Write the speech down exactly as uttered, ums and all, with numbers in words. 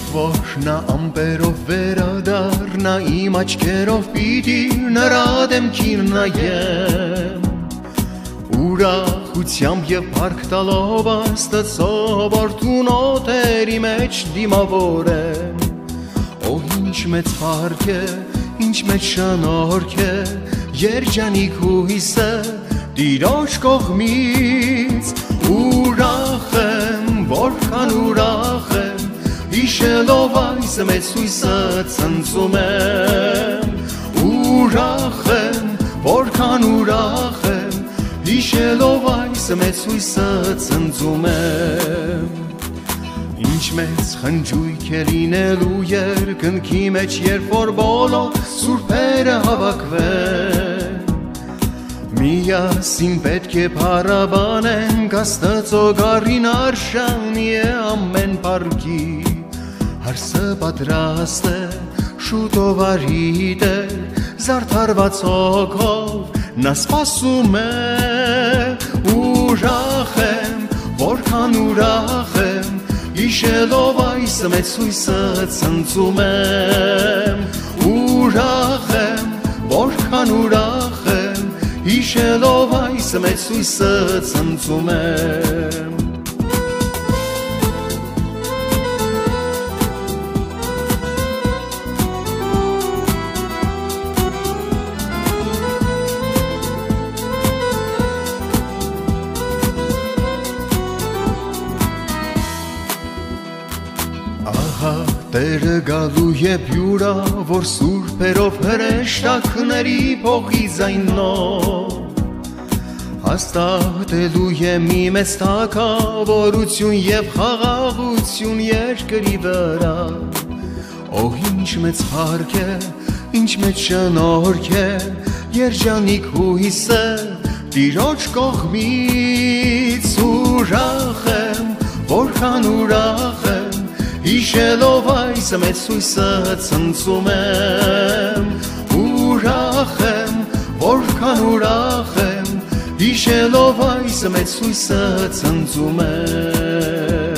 որ նա ամպերով վերադառնա իմ աչքերով պիտի նրա դեմքին նայեմ ուրախությամբ և փառք տալով Աստծո որդուն օդերի մեջ դիմավորեմ Օ ինչ մեծ փառք է ինչ մեծ շնորհք է երջանիկ հույսը Տիրոջ կողմից ուրախ եմ որքան ուրախ եմ Հիշելով այս մեծ հույսը ցնծում եմ Ուրախ եմ, որքան ուրախ եմ Հիշելով այս մեծ հույսը ցնծում եմ Ինչ մեծ խնջույք է լինելու երկնքի մեջ Երբ որ բոլոր սուրբերը հավաքվեն Միասին պետք է փառաբանենք Աստծո գառին արժանի է ամեն փառքի Հարսը պատրաստ է, շուտով արի Տեր, զարդարված հոգով նա սպասում է Ուրախ եմ, որքան ուրախ եմ Հիշելով այս մեծ հույսը ցնծում եմ Ուրախ եմ, որքան ուրախ եմ Հիշելով այս մեծ հույսը ցնծում եմ Ահա Տերը գալու է յուրա, որ սուրբերով հրեշտակների փողի ձայնով Հաստատելու է մի մեծ թագավորություն և խաղաղություն երկրի վրա Օ ինչ մեծ փառք է, ինչ մեծ շնորհք է, երջանիկ հույսը Տիրոջ կողմից ուրախ եմ, որքան ուրախ եմ Հիշելով այս մեծ հույսը ցնծում եմ Ուրախ եմ, որքան ուրախ եմ Հիշելով այս մեծ հույսը ցնծում եմ